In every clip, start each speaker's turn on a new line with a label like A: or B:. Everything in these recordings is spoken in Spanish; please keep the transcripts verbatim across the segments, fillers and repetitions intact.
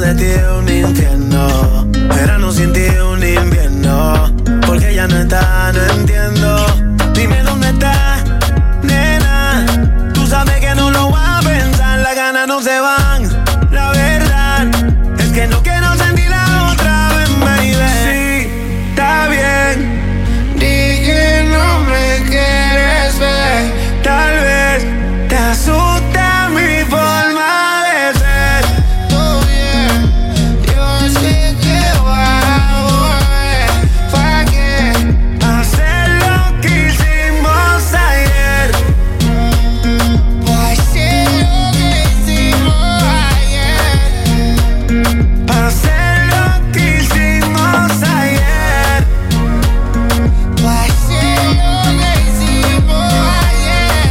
A: de ti es un infierno. Verano sin ti es un invierno. Porque ya no está, no entiendo. Dime dónde está, nena. Tú sabes que no lo vas a pensar. Las ganas no se van. La verdad es que no quiero sentir la otra vez, baby. Sí, está bien. Di que no me quieres ver. Tal vez te asusta mi forma de ser. Todo bien, yo sé que voy a volver. ¿Para qué hacer lo que hicimos ayer? ¿Para hacer lo que hicimos ayer? ¿Para hacer lo que hicimos ayer? ¿Para hacer lo que hicimos ayer?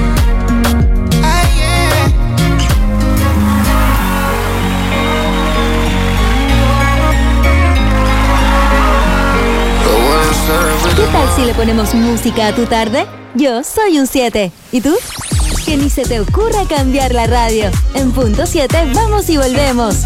A: Ayer.
B: ¿Qué tal si le ponemos música a tu tarde? Yo soy un siete. ¿Y tú? Que ni se te ocurra cambiar la radio. En punto siete vamos y volvemos.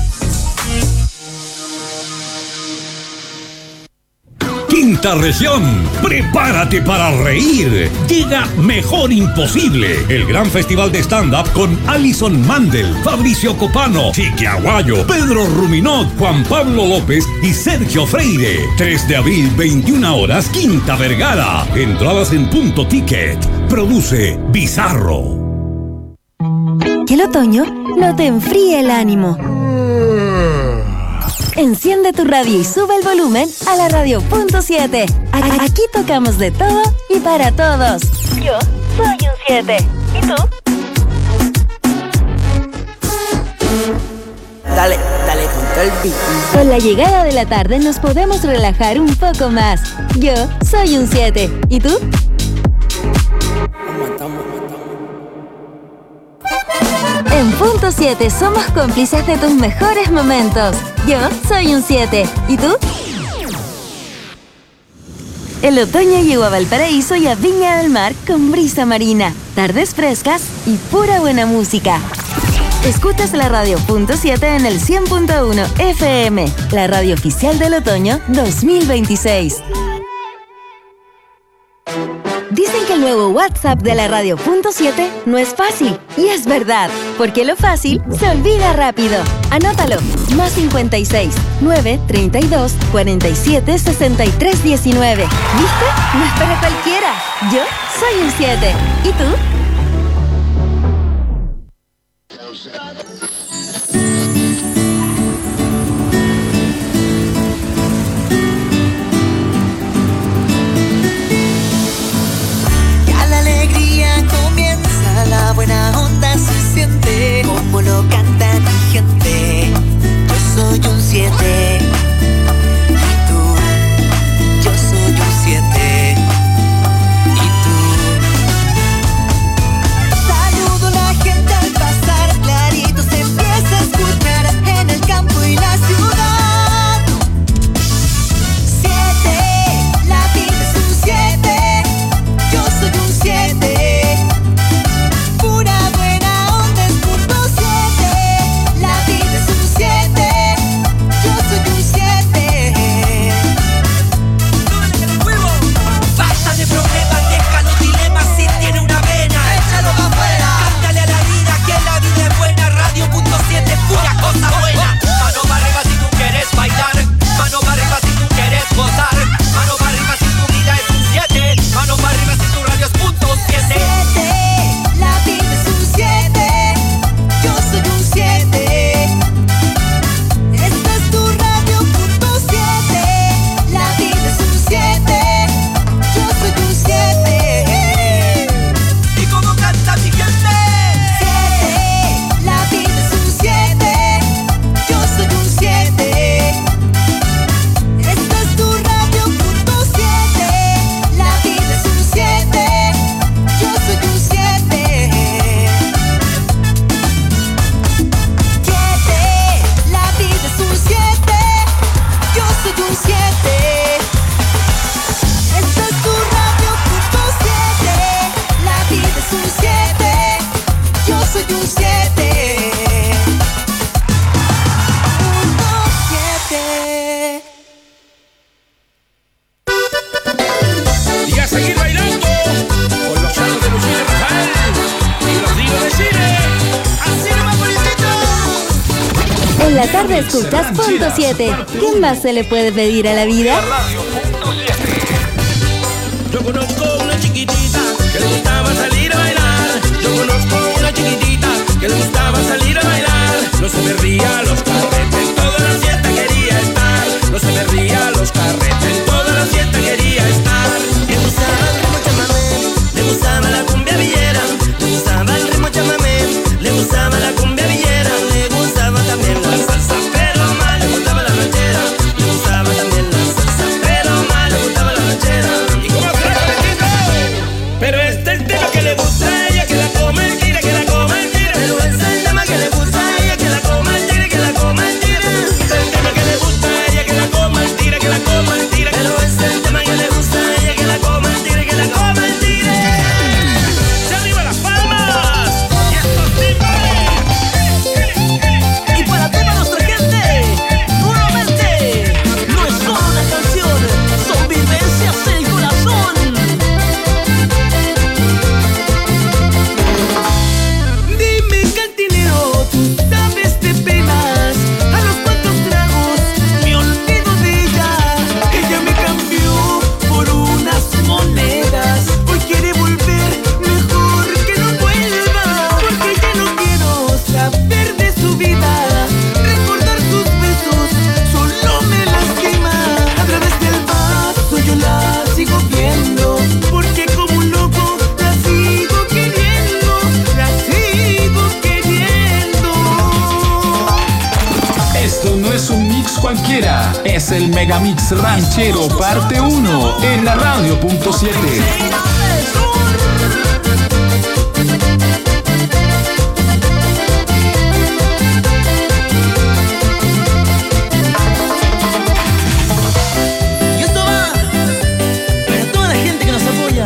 C: Quinta región, prepárate para reír. Llega Mejor Imposible, el gran festival de stand-up con Alison Mandel, Fabricio Copano, Chiqui Aguayo, Pedro Ruminot, Juan Pablo López y Sergio Freire. tres de abril, veintiuna horas, Quinta Vergara. Entradas en Punto Ticket. Produce Bizarro.
B: Que el otoño no te enfríe el ánimo. Enciende tu radio y sube el volumen a la radio punto siete. A- Aquí tocamos de todo y para todos. Yo soy un siete. ¿Y tú?
D: Dale, dale con todo el beat.
B: Con la llegada de la tarde nos podemos relajar un poco más. Yo soy un siete. ¿Y tú? En punto siete somos cómplices de tus mejores momentos. Yo soy un siete. ¿Y tú? El otoño llegó a Valparaíso y a Viña del Mar con brisa marina, tardes frescas y pura buena música. Escuchas la radio punto siete en el cien punto uno F M, la radio oficial del otoño dos mil veintiséis. Dicen que el nuevo WhatsApp de la radio punto siete no es fácil. Y es verdad, porque lo fácil se olvida rápido. Anótalo. Más cincuenta y seis, nueve, treinta y dos, cuarenta y siete, sesenta y tres, diecinueve. ¿Viste? No es para cualquiera. Yo soy un siete. ¿Y tú?
E: La buena onda se siente como lo canta mi gente. Yo soy un siete. Y tú, yo soy un siete. Y tú.
B: En la tarde escuchas punto siete. ¿Qué más se le puede pedir a la vida?
A: Yo conozco una chiquitita que le gustaba salir a bailar. Yo conozco una chiquitita que le gustaba salir a bailar. No se perdía los carretes, toda la fiesta quería estar. No se perdía los carretes, toda la fiesta quería estar. Le gustaba el ritmo chamamé, le gustaba la cumbia villera. Le gustaba el ritmo chamamé, le gustaba la cumbia villera. Le gustaba también la salsa, pero más le gustaba la ranchera. Le gustaba también la salsa, pero más le gustaba la ranchera. Pero este es el tema que le gusta a ella, que la coma el tira, que la coma el tira. Pero este es el tema que le gusta a ella, que la coma el tira, que la coma el tira. Este es el tema que le gusta a ella, que la coma el tira, que la coma el tira. Pero este es el tema que le gusta a ella, que la coma el tira, que la coma el tira. ¡Se arriba las palmas! ¡Y estos timbales!
E: Y para toda nuestra gente, nuevamente, no es solo una canción, son vivencias del corazón. Dime cantinero, tú sabes de penas, a los cuantos tragos me olvido de ella. Ella me cambió por unas monedas, hoy quiere volver, mejor que no vuelva, porque ya no quiero saber de su vida. Recordar sus besos solo me lastima. A través del vaso yo la sigo viendo, porque como un loco la sigo queriendo, la sigo queriendo.
F: Esto no es un mix cualquiera, es el Megamix Ranchero parte uno en la radio punto siete.
E: Y esto va para toda la gente que nos apoya.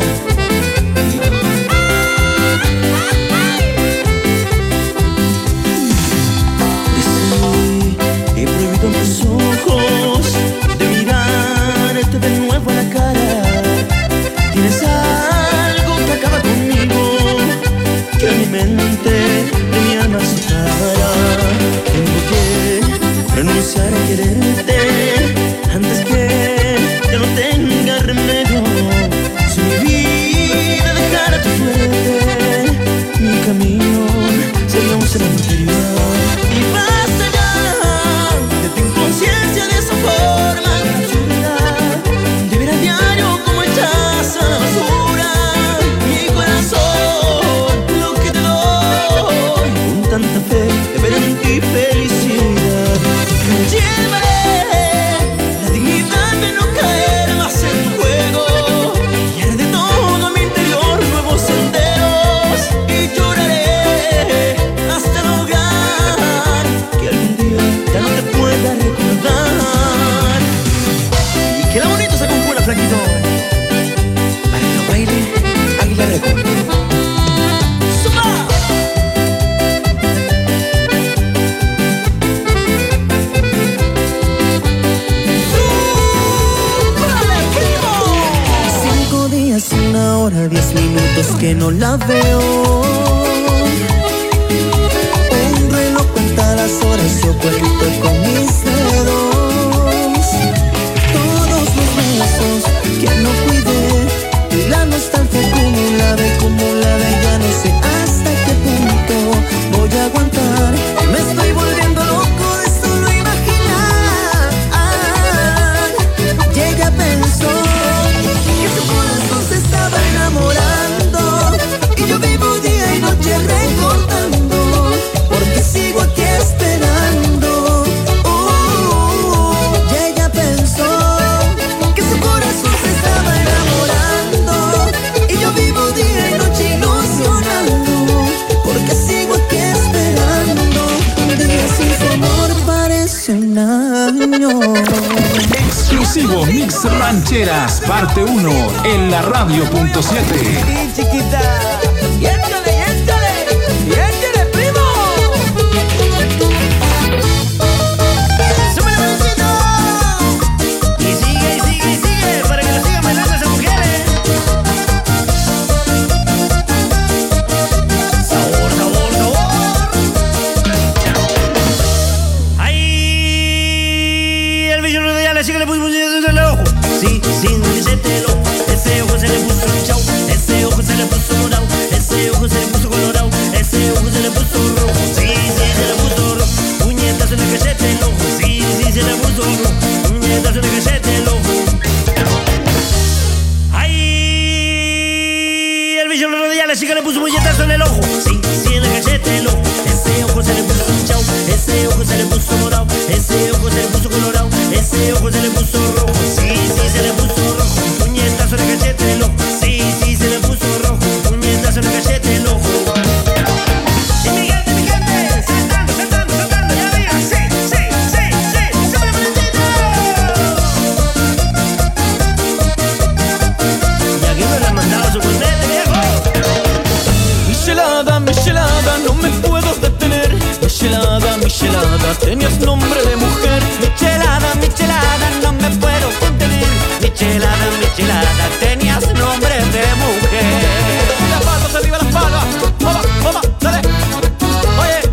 E: He prohibido a mis ojos de mirarte de nuevo a la cara. Tienes algo que acaba conmigo, que a mi mente de mi alma separa. Tengo que renunciar a quererte antes que ya no tenga remedio. Si mi vida dejara tu suerte, mi camino sería un cementerio. Y basta ya de tu inconsciencia de esa forma absurda, de ver a diario como echas a la basura mi corazón, lo que te doy con tanta fe de ver en ti felicidad. Me llevaré la dignidad de no caer más en juego, y haré de todo mi interior nuevos senderos, y lloraré hasta lograr que algún día ya no te pueda recordar. Y queda bonito esa conjura, flaquito, para que lo baile Águila Record. ¡Suba! Cinco días, una hora, diez minutos que no la veo. Un reloj cuenta las horas, yo cuento con mis dedos. Todos los besos que no cuidé, y la nostalgia acumulada, acumulada, ya no sé hasta qué punto voy a aguantar. Me estoy volviendo loco de solo imaginar. Y ella pensó que su corazón se estaba enamorando, y yo vivo día y noche recordando, porque sigo aquí esperando. Uh, y ella pensó que su corazón se estaba enamorando, y yo vivo día y noche ilusionando, porque sigo aquí esperando. Un día sin su amor parece un año.
F: Exclusivo Mix Rancheras parte uno en la radio punto siete.
E: Chiquita, y échale, y échale, y échale, primo. ¡Súbele, mancito! Y sigue, y sigue, y sigue, para que lo sigan bailando esas mujeres. Sabor, sabor, sabor. Ahí sí, sin billete loco. Ese ojo se le puso hinchao, ese ojo se le puso morado, ese ojo se le puso colorado, ese ojo se le puso rojo, sí, sí, se le puso rojo. Puñetas en el cachete el ojo, sí, sí, se le puso rojo. Puñetas en el cachete el ojo. ¡Ay! El bicho le rodilla, la chica le puso puñetazo en el ojo, sí, sí, en el cachete el ojo. Ese ojo se le puso hinchao, ese ojo se le puso morado, ese ojo se le puso colorado, ese ojo se le puso rojo, sí, sí, se le puso rojo. Puñetazo en el cachete el ojo, sí, sí, se le puso rojo. Puñetazo en el cachete el ojo. Y mi gente, mi gente, saltando, saltando, saltando, ya arriba, sí, sí, sí, sí, ¡súbele, momentito! Y aquí me lo han mandado su cornete, viejo.
G: Michelada, michelada, no me puedo detener. Michelada, michelada, tenías nombre de mujer.
E: Michelada, michelada, no me puedo contener. Michelada, michelada, tenías nombre de mujer.
G: Las palmas, arriba las palmas. Vamos, vamos, dale. Oye.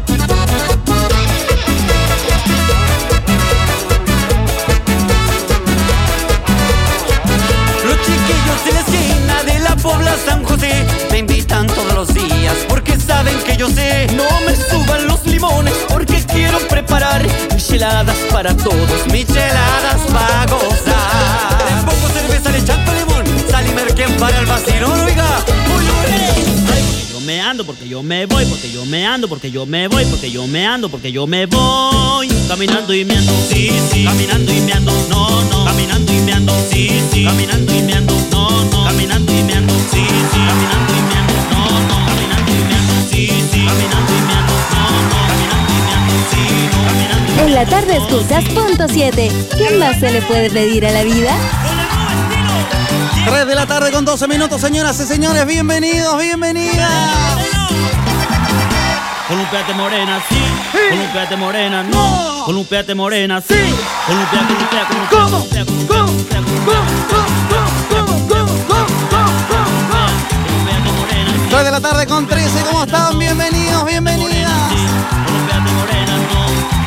E: Los chiquillos de la esquina de la Pobla San José me invitan todos los días porque saben que yo sé.
G: No me suban los limones porque quiero preparar micheladas para todos,
E: micheladas pa' gozar.
G: Le pongo cerveza, le chanto limón, sal y merquén para el vacilón, oiga. Uy,
E: Ay, porque yo me ando, porque yo me voy, porque yo me ando, porque yo me voy, porque yo me ando, porque yo me voy. Caminando y meando, sí, sí. Caminando y meando, no, no. Caminando y meando, sí, sí. Caminando y meando, no, no. Caminando y meando, sí, sí. Caminando y meando, no, no. Caminando y meando, sí, sí. Caminando y meando, no, no. Caminando y meando, sí, no. Caminando y meando.
B: En la tarde escuchas punto siete. ¿Qué más se le puede pedir a la vida?
H: tres de la tarde con doce minutos, señoras y señores, bienvenidos, bienvenidas.
E: Columpiate morena, sí. Columpiate morena, no. Columpiate morena, sí. Columpia, columpia, columpia.
H: ¿Cómo? ¿Cómo? tres de la tarde con trece, ¿cómo están? Bienvenidos, bienvenidas.
E: Columpiate morena, no.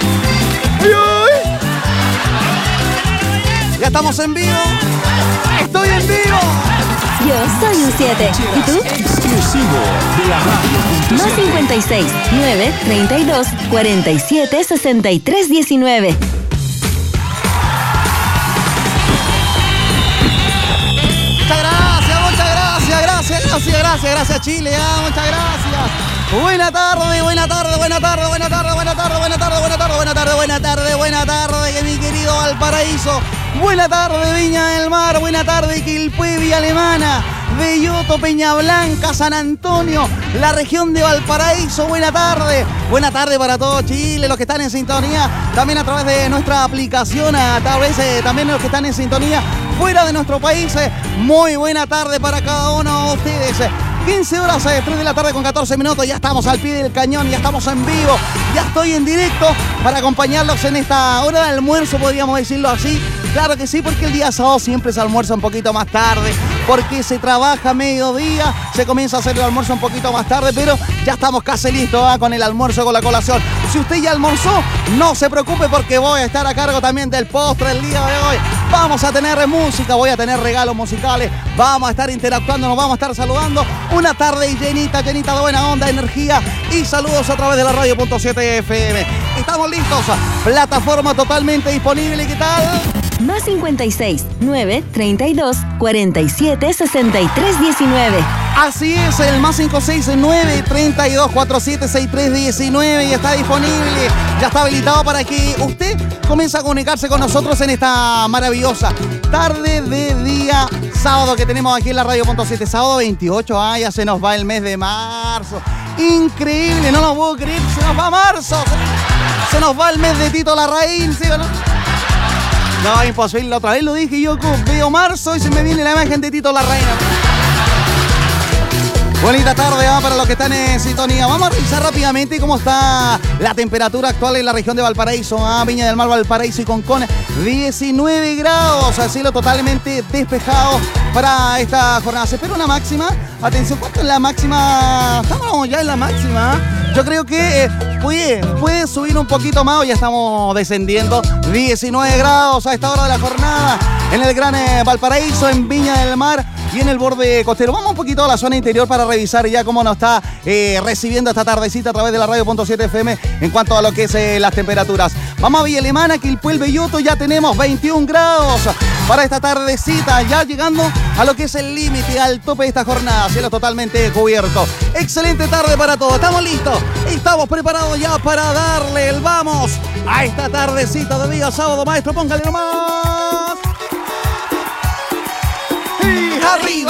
H: Ya estamos en vivo. Estoy en vivo.
B: Yo soy un siete. ¿Y tú?
F: Exclusivo de la radio.
B: Más cincuenta y seis, nueve, treinta y dos, cuarenta y siete, sesenta y tres, diecinueve.
H: Muchas gracias, muchas gracias, gracias, gracias, gracias, gracias Chile, ah, muchas gracias. Buena tarde, buena tarde, buena tarde, buena tarde, buena tarde, buena tarde, buena tarde, buena tarde, buena tarde, buena tarde, mi querido Valparaíso. Buena tarde, Viña del Mar, buena tarde, Quilpué, Villa Alemana, Belloto, Peña Blanca, San Antonio, la región de Valparaíso, buena tarde. Buena tarde para todo Chile, los que están en sintonía, también a través de nuestra aplicación, a través de, también los que están en sintonía fuera de nuestro país. Muy buena tarde para cada uno de ustedes. quince horas, tres de la tarde con catorce minutos, ya estamos al pie del cañón, ya estamos en vivo, ya estoy en directo para acompañarlos en esta hora de almuerzo, podríamos decirlo así. Claro que sí, porque el día sábado siempre se almuerza un poquito más tarde, porque se trabaja a mediodía, se comienza a hacer el almuerzo un poquito más tarde, pero ya estamos casi listos ¿eh? con el almuerzo, con la colación. Si usted ya almorzó, no se preocupe porque voy a estar a cargo también del postre el día de hoy. Vamos a tener música, voy a tener regalos musicales, vamos a estar interactuando, nos vamos a estar saludando. Una tarde llenita, llenita de buena onda, energía y saludos a través de la radio punto siete F M. Estamos listos, plataforma totalmente disponible, ¿qué tal?
B: Más cincuenta y seis, nueve, treinta y dos, cuarenta y siete, sesenta y tres, diecinueve.
H: Así es, el más cinco seis nueve, treinta y dos, cuarenta y siete, sesenta y tres, diecinueve y está disponible, ya está habilitado para que usted comience a comunicarse con nosotros en esta maravillosa tarde de día sábado que tenemos aquí en la radio punto siete, sábado veintiocho, ah, ya se nos va el mes de marzo, increíble, no lo puedo creer, se nos va marzo, se nos va el mes de Tito Larraín, ¿sí o no? No, imposible, la otra vez lo dije yo, veo marzo y se me viene la imagen de Tito Larraín. Bonita tarde, ¿eh? Para los que están en sintonía. Vamos a revisar rápidamente cómo está la temperatura actual en la región de Valparaíso, ¿eh? Viña del Mar, Valparaíso y Concón, diecinueve grados, al cielo totalmente despejado para esta jornada. Se espera una máxima. Atención, ¿cuánto es la máxima? Estamos ya en la máxima. Yo creo que eh, puede, puede subir un poquito más, o ya estamos descendiendo. diecinueve grados a esta hora de la jornada en el Gran eh, Valparaíso, en Viña del Mar y en el borde costero. Vamos un poquito a la zona interior para revisar ya cómo nos está eh, recibiendo esta tardecita a través de la radio punto siete F M en cuanto a lo que es eh, las temperaturas. Vamos a Villa Alemana, Quilpué, el Belloto, ya tenemos veintiún grados para esta tardecita, ya llegando a lo que es el límite, al tope de esta jornada, cielo totalmente cubierto. Excelente tarde para todos, estamos listos, estamos preparados ya para darle el vamos a esta tardecita de día sábado. Maestro, póngale nomás. ¡Y arriba!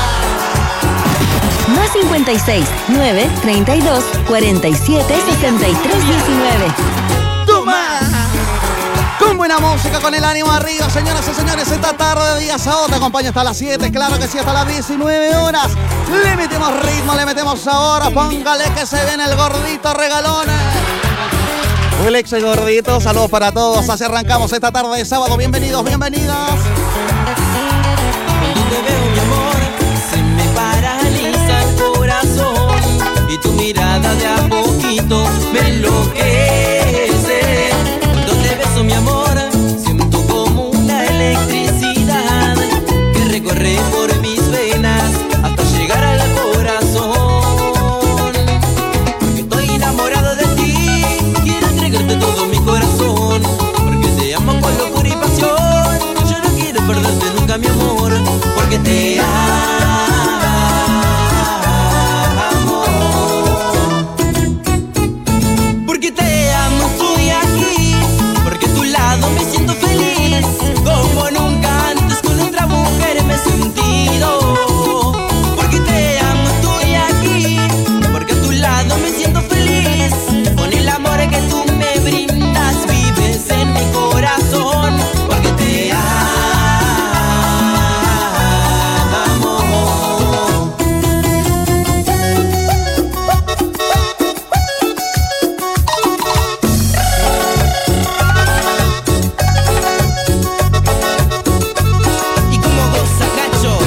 B: Más cincuenta y seis, nueve, treinta y dos, cuarenta y siete, sesenta y tres, diecinueve.
H: ¡Toma! Con buena música, con el ánimo arriba, señoras y señores, esta tarde de día sábado te acompaña hasta las siete, claro que sí, hasta las diecinueve horas. Le metemos ritmo, le metemos sabor, póngale que se viene el gordito regalón. El ex gordito, saludos para todos, así arrancamos esta tarde de sábado, bienvenidos, bienvenidas.
G: Cuando te veo, mi amor, se me paraliza el corazón y tu mirada de a poquito me enloquece. Cuando te beso, mi amor, siento como una electricidad que recorre por mis venas hasta llegar al corazón. Porque estoy enamorado de ti, quiero entregarte todo mi corazón, porque te amo con locura y pasión. Yo no quiero perderte nunca, mi amor, porque te amo. Porque te amo, estoy aquí, porque a tu lado me siento feliz, como nunca antes con otra mujer me he sentido. Porque te amo, estoy aquí, porque a tu lado me siento feliz, con el amor que tú me brindas, vives en mi corazón. Porque te amo. Y como goza, cacho.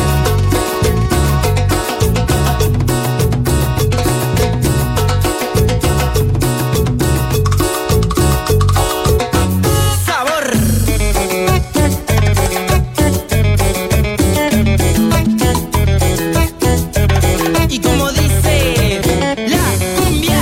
G: Sabor. Y como dice la cumbia.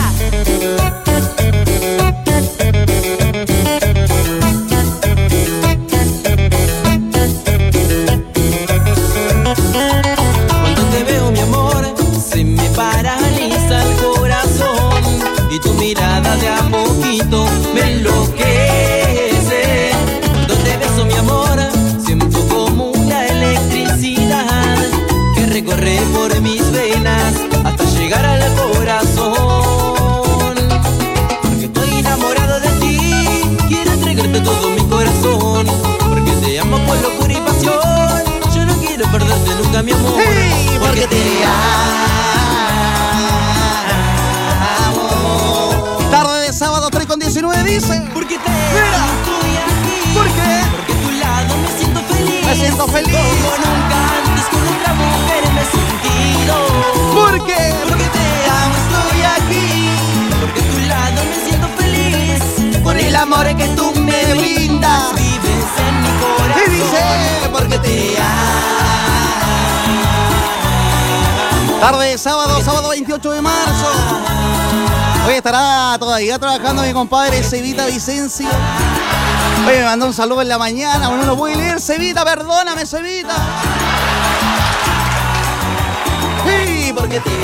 G: Cuando te veo, mi amor, se me paraliza el corazón y tu mirada de a poquito me enloquece. Cuando te beso, mi amor, siento como una electricidad que recorre por mis venas hasta llegar al corazón. Porque estoy enamorado de ti, quiero entregarte todo mi corazón, porque te amo con locura y pasión. Yo no quiero perderte nunca, mi amor,
H: ¡Hey!
G: porque te amo.
H: Tarde de sábado, tres con diecinueve, dice.
G: Porque te
H: Mira.
G: amo, estoy aquí.
H: ¿Por qué?
G: Porque a tu lado me siento feliz.
H: Me siento feliz.
G: Como nunca antes con otra mujer me he sentido.
H: ¿Por qué?
G: Porque te amo, estoy aquí. Porque a tu lado me siento feliz.
H: Con el amor que tú me brindas,
G: Vives en mi corazón.
H: y dice,
G: Porque te amo.
H: tarde de sábado, sábado veintiocho de marzo. Hoy estará todavía trabajando mi compadre Cevita Vicencio. Oye, me mandó un saludo en la mañana, bueno, no lo pude leer. Cevita, perdóname, Cevita. Sí, porque te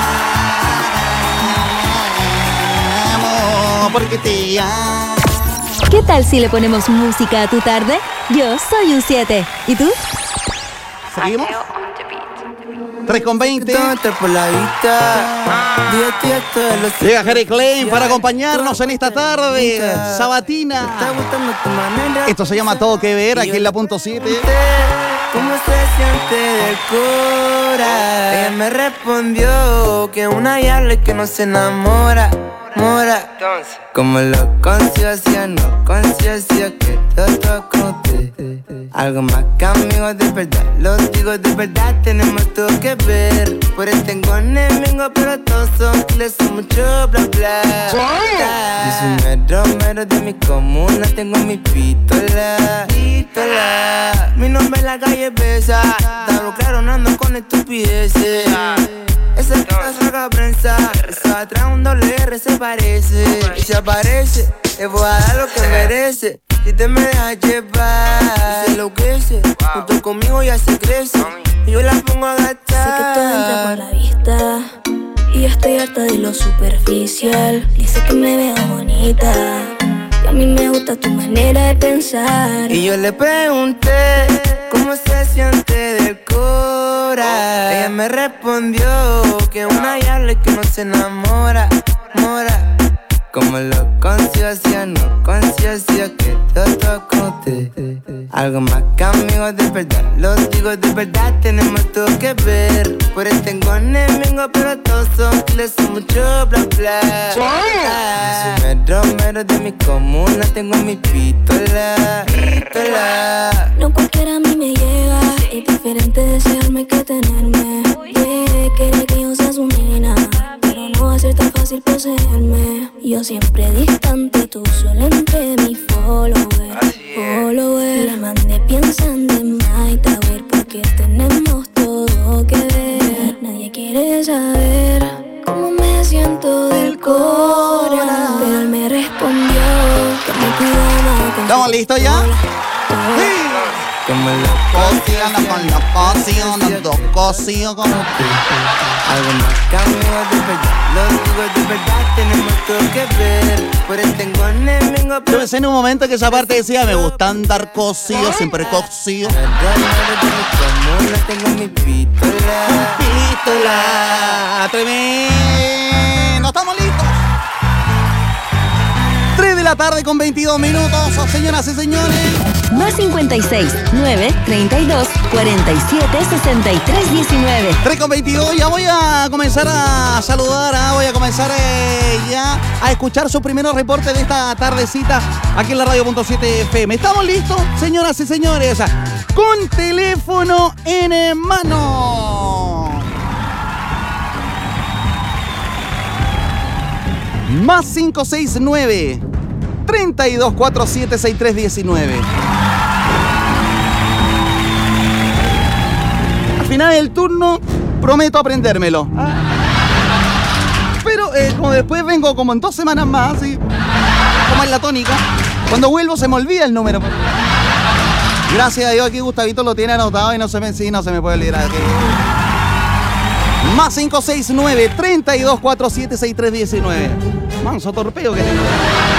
H: amo, porque te amo.
B: ¿Qué tal si le ponemos música a tu tarde? Yo soy un siete. ¿Y tú?
H: ¿Seguimos? tres con veinte.
E: por la vista.
H: Llega Jerry Klein para acompañarnos en esta tarde sabatina. Esto se llama Todo Que Ver aquí en la punto siete.
G: cómo se siente del cora. Ella me respondió que una diabla que no se enamora, mora. Como lo conciencia, no conciencia que todo con usted. Algo más que amigos de verdad, los digo de verdad, tenemos todo que ver. Por eso tengo enemigos, pero todos son les son mucho bla bla. Yo soy mero mero de mi comuna, tengo mi pistola, pistola. Mi nombre en la calle pesa, está claro, no ando con estupideces. Esa cara saca prensa, esa atrás un doble R se parece. Y si aparece, le voy a dar lo que merece. Si te me dejas llevar, y se enloquece, junto conmigo ya se crece. Y yo la pongo a gastar.
I: Sé que todo entra por la vista, y yo estoy harta de lo superficial. Dice que me veo bonita, y a mí me gusta tu manera de pensar.
G: Y yo le pregunté cómo se siente del cora. Ella me respondió que una diabla que no se enamora, mora. Como lo conciencia, no conciencia que todo con usted. Algo más que amigos de verdad, los digo de verdad, tenemos todo que ver. Por eso tengo enemigos, pero todos son les son mucho bla bla. Ah, soy mero mero de mi comuna, tengo mi pistola, pistola.
I: No cualquiera a mí me llega, es diferente desearme que tenerme. Yeah, quiere que yo sea su nena, pero no va a ser tan fácil poseerme. Yo siempre distante, tú solo entre mi follower, follower. Le mandé pensando en My Tower porque tenemos todo que ver. Nadie quiere saber cómo me siento del cora, pero él me respondió que me cuidaba con
H: ¿Estamos listos ya?
G: Sí. Como lo
H: Cociendo con los cocidos, dos cocidos con usted.
G: algo más que amigos de verdad, los digo de verdad, tenemos todo que ver. Por eso tengo enemigos,
H: Yo
G: pero
H: pensé en un momento que esa parte decía, me gusta andar cocido, siempre cocido.
G: tengo mi pistola,
H: Pistola, tremendo. ¿Estamos listos? tres de la tarde con veintidós minutos, señoras y señores.
B: Más cincuenta y seis, nueve, treinta y dos, cuarenta y siete, sesenta y tres, diecinueve.
H: tres con veintidós, ya voy a comenzar a saludar, ¿ah? Voy a comenzar eh, ya a escuchar sus primeros reportes de esta tardecita aquí en la radio punto siete F M. ¿Estamos listos, señoras y señores? Con teléfono en mano. Más cinco seis nueve, treinta y dos, cuarenta y siete, sesenta y tres, diecinueve. Al final del turno prometo aprendérmelo. Pero eh, como después vengo como en dos semanas más, ¿sí? Como en la tónica, cuando vuelvo se me olvida el número. Gracias a Dios aquí Gustavito lo tiene anotado y no se me, sí, no se me puede olvidar. Aquí. Más cinco seis nueve, treinta y dos, cuarenta y siete, sesenta y tres, diecinueve. Manso torpeo que tengo.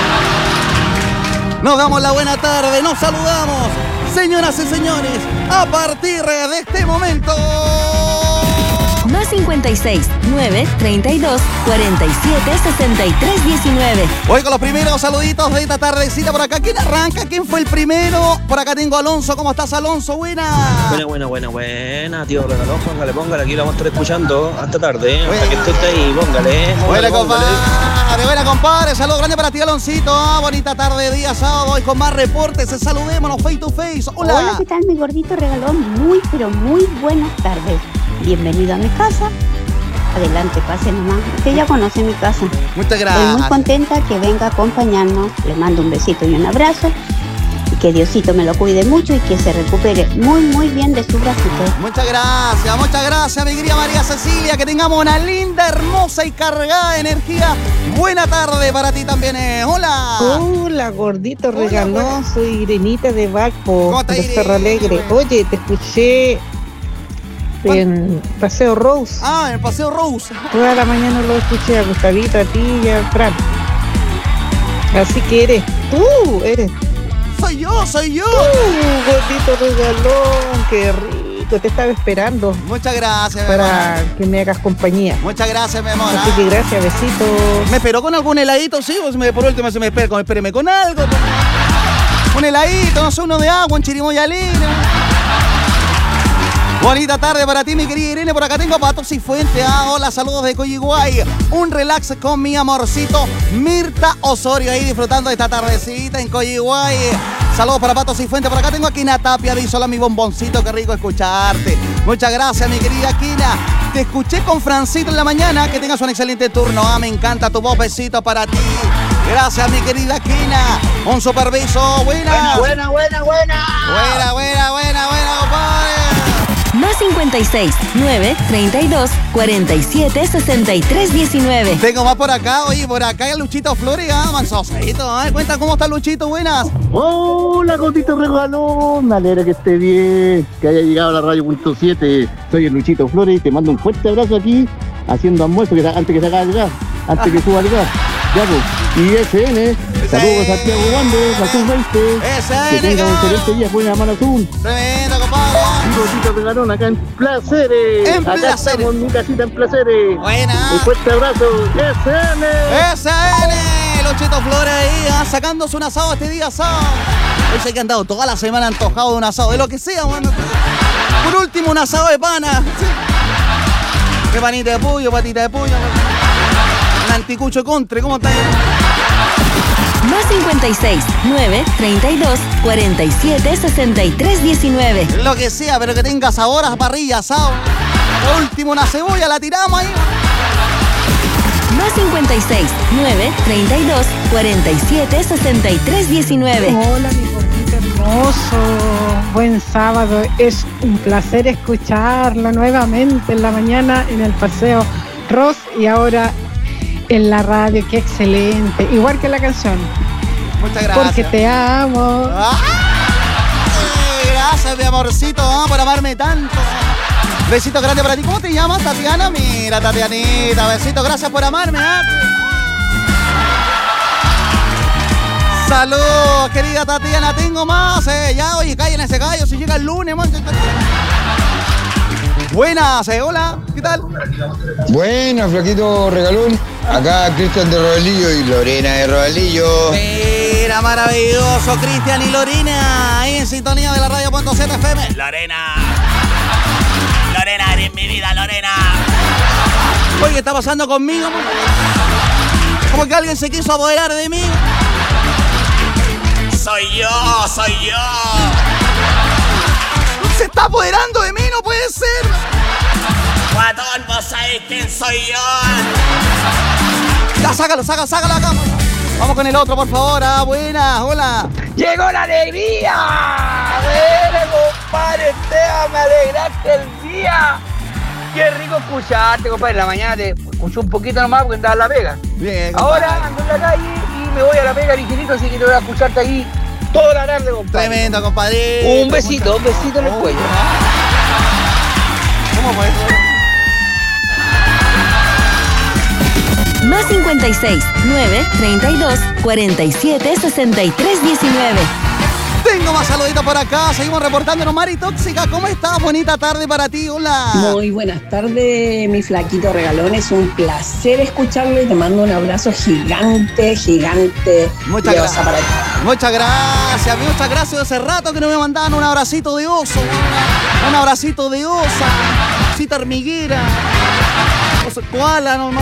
H: Nos damos la buena tarde, nos saludamos, señoras y señores, a partir de este momento.
B: Más cincuenta y seis, nueve, treinta y dos, cuarenta y siete, sesenta y tres, diecinueve.
H: Voy con los primeros saluditos de esta tardecita por acá. ¿Quién arranca? ¿Quién fue el primero? Por acá tengo a Alonso. ¿Cómo estás, Alonso? Buena.
J: Buena, buena, buena, buena, tío Regalón, póngale, póngale, aquí lo vamos a estar escuchando hasta tarde, ¿eh?
H: Buena.
J: Hasta que esté ahí, póngale.
H: Buena,
J: póngale,
H: compadre. Buena, compadre. Saludos grande para ti, Aloncito. Ah, bonita tarde, día sábado. Hoy con más reportes. Saludémonos face to face. Hola.
K: Hola, ¿qué tal, mi gordito regalón? Muy, pero muy buenas tardes. Bienvenido a mi casa. Adelante, pase nomás. Usted ya conoce mi casa.
H: Muchas gracias.
K: Estoy muy contenta que venga a acompañarnos. Le mando un besito y un abrazo. Y que Diosito me lo cuide mucho y que se recupere muy, muy bien de su bracito.
H: Muchas gracias, muchas gracias, mi querida María Cecilia. Que tengamos una linda, hermosa y cargada de energía. Buena tarde para ti también. Eh. Hola.
L: Hola, gordito
H: Hola,
L: regalón.
H: buena.
L: Soy Irenita de Valpo,
H: ¿Cómo estás,
L: de
H: Irene?
L: Cerro Alegre. Oye, te escuché en Paseo Rose.
H: Ah, en el Paseo Rose.
L: Toda la mañana lo escuché a Gustavito, a ti y a Fran. Así que eres tú, eres
H: Soy yo, soy yo.
L: tú, gordito regalón. Qué rico, te estaba esperando
H: Muchas gracias, mi
L: para
H: amor.
L: que me hagas compañía.
H: Muchas gracias, mi amor.
L: Así
H: Ah.
L: que gracias, besitos.
H: ¿Me esperó con algún heladito? Sí, pues me, por último se me espera, con- espéreme con algo. pues. Un heladito, no sé, uno de agua, un chirimoyalina. Bonita tarde para ti, mi querida Irene. Por acá tengo a Pato Cifuentes. Ah, hola, saludos de Coyiguay. Un relax con mi amorcito Mirta Osorio ahí disfrutando de esta tardecita en Coyiguay. Saludos para Pato Cifuentes. Por acá tengo a Kina Tapia. Dice, hola, mi bomboncito, qué rico escucharte. Muchas gracias, mi querida Kina. Te escuché con Francita en la mañana. Que tengas un excelente turno. Ah, me encanta tu voz. Besito para ti. Gracias, mi querida Kina. Un super beso. Buena.
M: Buena, buena, buena.
H: Buena, buena, buena, buena, compadre.
B: Más cincuenta y seis, nueve, treinta y dos, cuarenta y siete, sesenta y tres, diecinueve.
H: Tengo más por acá, oye, por acá hay Luchito Flores, ah, manzosito, ¿eh? Cuenta cómo está Luchito, buenas.
N: Hola, Gordito Regalón, me alegra que esté bien, que haya llegado a la radio punto siete. Soy el Luchito Flores y te mando un fuerte abrazo aquí, haciendo almuerzo, que antes que se acabe el gas, antes que suba el gas. Ya pues, y S N, saludos a Santiago Wander, Azul veinte.
H: S N,
N: que tenga un excelente día, buena mano azul.
H: Tremendo, compadre.
N: Un Gordito Regalón acá en Placeres.
H: En
N: acá
H: Placeres.
N: estamos en mi casita en Placeres.
H: Buena.
N: Un fuerte abrazo, S N.
H: S N, Luchito Flores ahí, ah, sacándose un asado este día sábado. Hoy sé que han dado toda la semana antojado de un asado, de lo que sea, bueno. Por último, un asado de pana. Sí. Qué panita de pollo, patita de pollo. Un anticucho contre, ¿cómo está ahí?
B: Más cincuenta y seis, nueve, treinta y dos, cuarenta y siete, sesenta y tres, diecinueve.
H: Lo que sea, pero que tenga sabor a parrilla, asado. Por último, una cebolla, la tiramos ahí.
B: Más cincuenta y seis, nueve, treinta y dos, cuarenta y siete, sesenta y tres, diecinueve.
L: Hola, mi gordito hermoso. Buen sábado. Es un placer escucharlo nuevamente en la mañana en el Paseo Ross y ahora en la radio. Qué excelente. Igual que la canción.
H: Muchas gracias.
L: Porque te amo.
H: ¡Ah! Gracias, mi amorcito, ¿eh? Por amarme tanto. Besito grande para ti. ¿Cómo te llamas, Tatiana? Mira, Tatianita, besito. Gracias por amarme, ¿eh? Salud, querida Tatiana. Tengo más, eh. Ya, oye, callen ese gallo. Si llega el lunes, man. Buenas, eh. Hola, ¿qué tal?
O: Buenas, flaquito Regalón. Acá Cristian de Rodelillo y Lorena de Rodelillo.
H: Mira, maravilloso, Cristian y Lorena. Ahí en sintonía de la radio punto siete F M. Lorena. Lorena, eres mi vida, Lorena. Oye, ¿qué está pasando conmigo? Como que alguien se quiso apoderar de mí. Soy yo, soy yo. Se está apoderando de mí, no puede ser. Guatón, vos sabés quién soy yo. Ya, sácalo, sácalo, sácalo acá. Vamos con el otro, por favor. Ah, buena, hola.
M: ¡Llegó la alegría! ¡Bueno, compadre, Esteban, me alegraste el día! ¡Qué rico escucharte, compadre! En la mañana te escuché un poquito nomás porque andaba en la pega.
H: Bien, compadre.
M: Ahora ando en la calle y me voy a la pega ligerito, así que te voy a escucharte ahí toda la tarde, compadre.
H: Tremendo, compadre.
M: Un besito, un besito en el cuello.
H: ¿Cómo fue eso?
B: Más cincuenta y seis, nueve, treinta y dos, cuarenta y siete, sesenta y tres, diecinueve.
H: Tengo más saluditos por acá. Seguimos reportándonos. Mari Tóxica, ¿cómo estás? Bonita tarde para ti. Hola.
P: Muy buenas tardes, mi flaquito Regalón. Es un placer escucharlo y te mando un abrazo gigante, gigante.
H: Muchas gracias. Para ti. Muchas gracias, muchas gracias. Hace rato que no me mandaban un abracito de oso. Una, un abracito de osa. Cita hormiguera. Oso koala, no, no.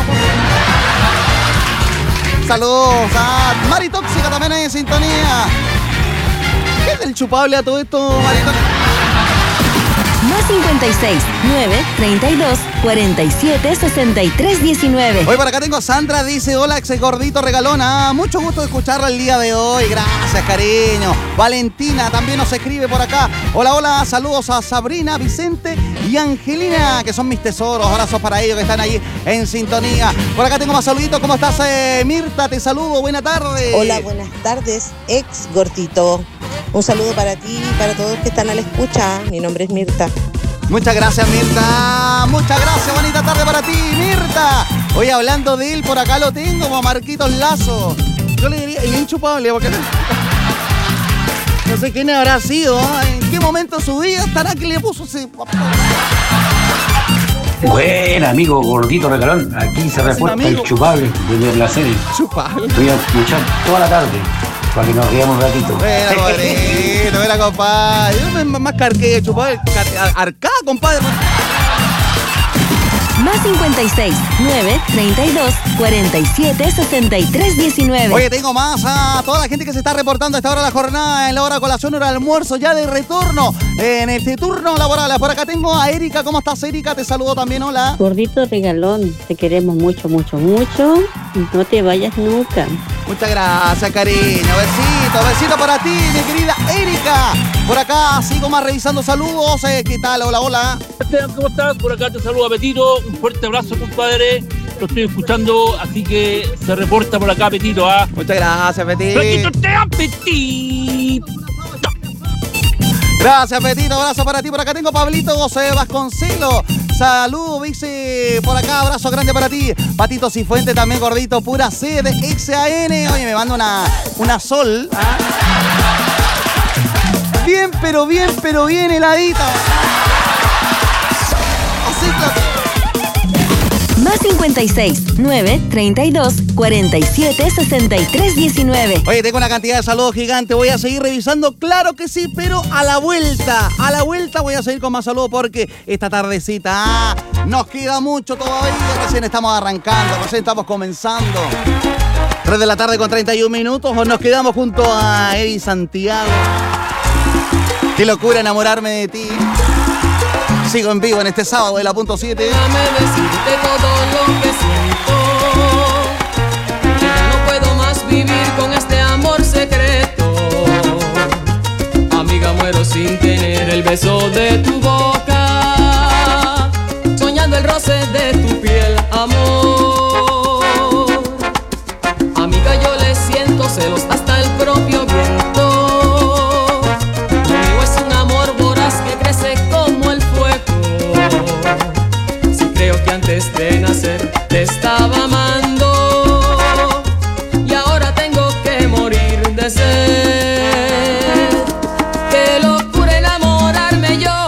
H: Saludos a Mari Tóxica también ahí en sintonía. ¿Qué es el chupable a todo esto, Mari Tóxica?
B: Más cincuenta y seis, nueve, treinta y dos, cuarenta y siete, sesenta y tres, diecinueve.
H: Hoy por acá tengo a Sandra, dice, hola, ex gordito Regalona. Mucho gusto de escucharla el día de hoy. Gracias, cariño. Valentina también nos escribe por acá. Hola, hola, saludos a Sabrina, Vicente y Angelina, que son mis tesoros. Abrazos para ellos que están ahí en sintonía. Por acá tengo más saluditos. ¿Cómo estás, eh, Mirta? Te saludo. Buena tarde.
Q: Hola, buenas tardes, ex gordito. Un saludo para ti y para todos que están a la escucha. Mi nombre es Mirta.
H: Muchas gracias, Mirta. Muchas gracias. Bonita tarde para ti, Mirta. Hoy hablando de él, por acá lo tengo, como Marquitos Lazo. Yo le diría, y inchupable, porque no sé quién habrá sido. ¿eh? ¿En qué momento de su vida estará que le puso ese?
R: Buen amigo Gordito Regalón, aquí se reporta el chupable desde la serie.
H: Chupable.
R: Voy a escuchar toda la tarde. para que nos riamos un ratito.
H: Buena, compadrito, buena, compadre. Yo me- más carqué, chupado. Arcá, compadre.
B: Más cincuenta y seis, nueve, treinta y dos, cuarenta y siete, sesenta y tres, diecinueve.
H: Oye, tengo más a toda la gente que se está reportando a esta hora de la jornada, en la hora de colación, hora de almuerzo, ya de retorno en este turno laboral. Por acá tengo a Erika. ¿Cómo estás, Erika? Te saludo también, hola.
S: Gordito regalón, te queremos mucho, mucho, mucho. No te vayas nunca.
H: Muchas gracias, cariño. Besito, besito para ti, mi querida Erika. Por acá sigo más revisando saludos. Eh, ¿Qué tal? Hola, hola.
T: ¿Cómo estás? Por acá te saluda Petito. Un fuerte abrazo, compadre. Lo estoy escuchando, así que se reporta por acá, Petito. ¿ah?
H: Muchas gracias, Petito.
T: Petito, te amo, Petito.
H: Gracias, Petito. Abrazo para ti. Por acá tengo Pablito José Vasconcelos. Saludos, dice por acá. Abrazo grande para ti. Patito Cifuente también, gordito. Pura C de X A N. Oye, me manda una, una sol. ¿Ah? Bien, pero bien, pero bien heladito. Así que...
B: Más cincuenta y seis, nueve, treinta y dos, cuarenta y siete, sesenta y tres, diecinueve.
H: Oye, tengo una cantidad de saludos gigante. Voy a seguir revisando, claro que sí, pero a la vuelta. A la vuelta voy a seguir con más saludos porque esta tardecita ah, nos queda mucho todavía. Recién estamos arrancando, recién estamos comenzando. tres de la tarde con treinta y un minutos. Nos quedamos junto a Eddie Santiago. Qué locura enamorarme de ti. Sigo en vivo en este sábado de la punto siete.
U: Déjame decirte todo lo que siento. Que ya no puedo más vivir con este amor secreto. Amiga, muero sin tener el beso de tu boca. Soñando el roce de tu piel, amor. Amiga, yo le siento celos hasta el propio viento. Lo mío es un amor voraz que crece como el fuego. Si creo que antes de nacer te estaba amando y ahora tengo que morir de sed. Qué locura enamorarme yo.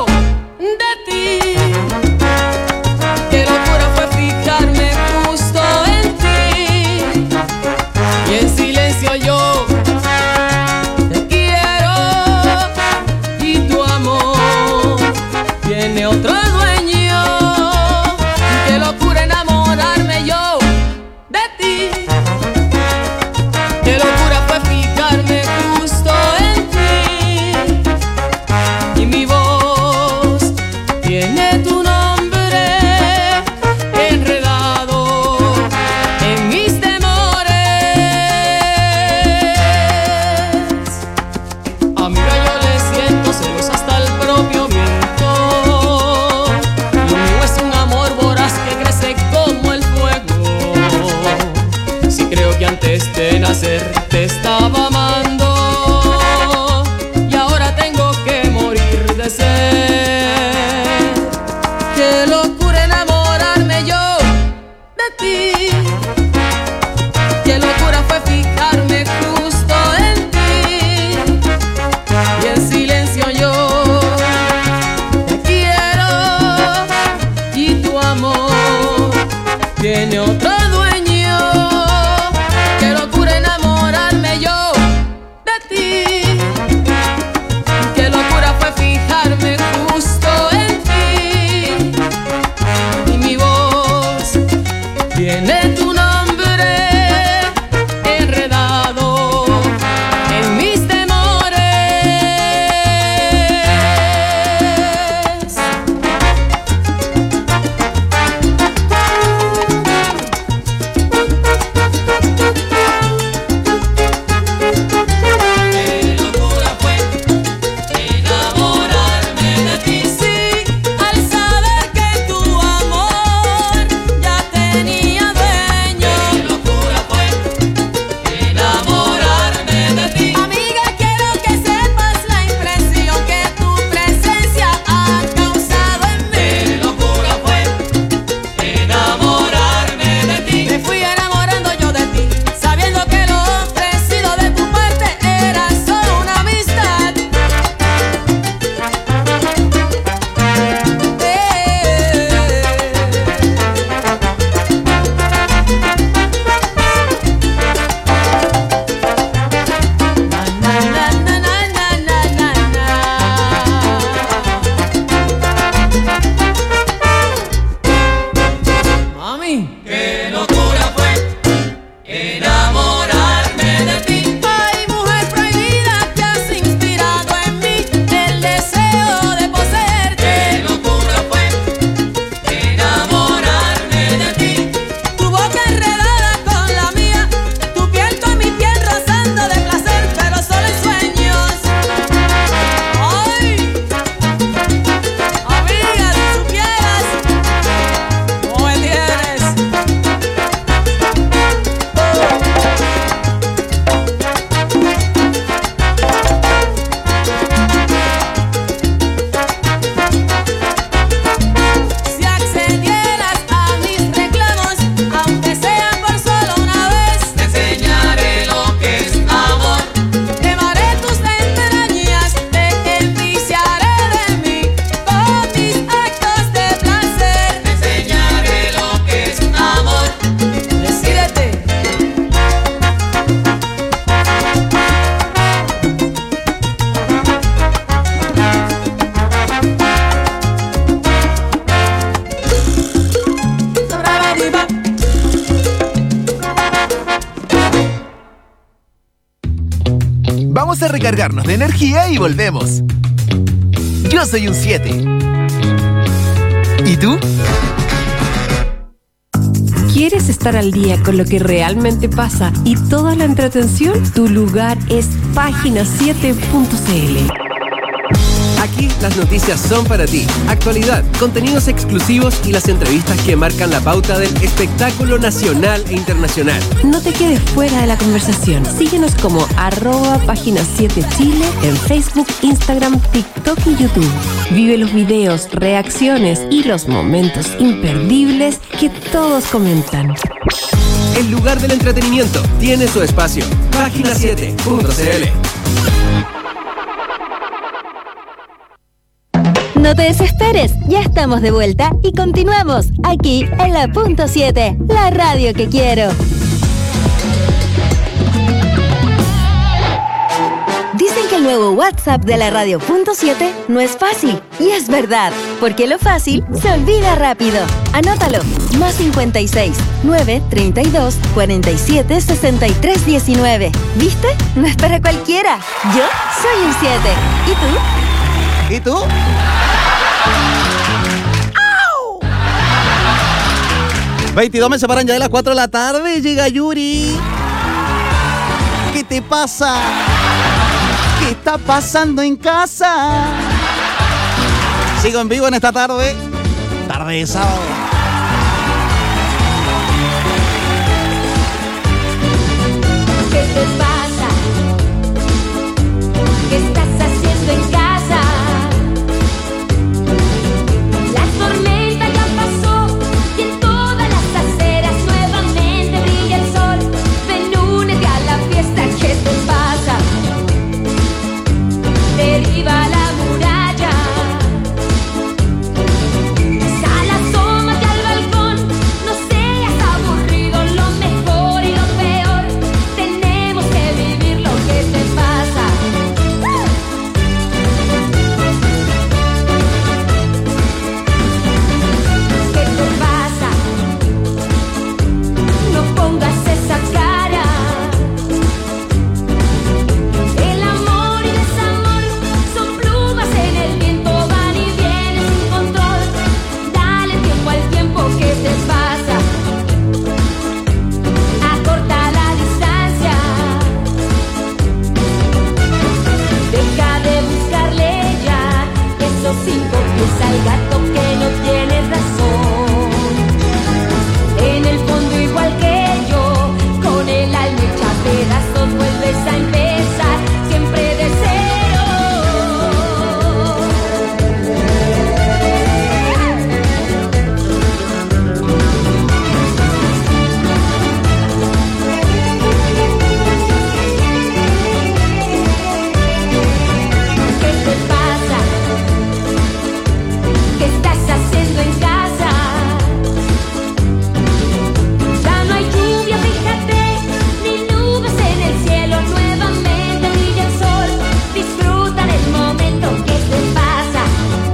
C: recargarnos de energía y volvemos. Yo soy un siete. ¿Y tú?
V: ¿Quieres estar al día con lo que realmente pasa y toda la entretención? Tu lugar es página siete punto c l.
W: Aquí las noticias son para ti. Actualidad, contenidos exclusivos y las entrevistas que marcan la pauta del espectáculo nacional e internacional.
V: No te quedes fuera de la conversación. Síguenos como arroba página siete Chile en Facebook, Instagram, TikTok y YouTube. Vive los videos, reacciones y los momentos imperdibles que todos comentan.
W: El lugar del entretenimiento tiene su espacio. página siete punto c l.
B: No te desesperes, ya estamos de vuelta y continuamos aquí en la punto siete, la radio que quiero. Dicen que el nuevo WhatsApp de la radio punto siete no es fácil, y es verdad, porque lo fácil se olvida rápido. Anótalo, más cincuenta y seis, nueve, treinta y dos, cuarenta y siete, sesenta y tres, diecinueve. ¿Viste? No es para cualquiera. Yo soy un siete. ¿Y tú?
H: ¿Y tú? veintidós me separan ya de las cuatro de la tarde. Llega Yuri. ¿Qué te pasa? ¿Qué está pasando en casa? Sigo en vivo en esta tarde. Tarde de sábado.
X: ¿Qué te pasa? ¿Qué estás haciendo en casa? La tormenta ya pasó y en todas las aceras nuevamente brilla el sol. Ven, únete a la fiesta. ¿Qué te pasa? Derriba la muralla. Sal, asómate al balcón. No seas aburrido, lo mejor y lo peor. Tenemos que vivir lo que te pasa. ¿Qué te pasa? No pongas esa cara. El amor y desamor son plumas en el viento, van y vienen sin control. Dale tiempo al tiempo. ¿Qué te pasa? Acorta la distancia. Deja de buscarle ya esos cinco pies al gato que no tiene razón. En el fondo igual que yo, con el alma hecha pedazos, vuelves a empezar siempre de cero. ¿Qué te pasa? ¿Qué estás haciendo en casa? Ya no hay lluvia, fíjate, ni nubes en el cielo. Nuevamente brilla el sol. Disfruta del momento. ¿Qué te pasa?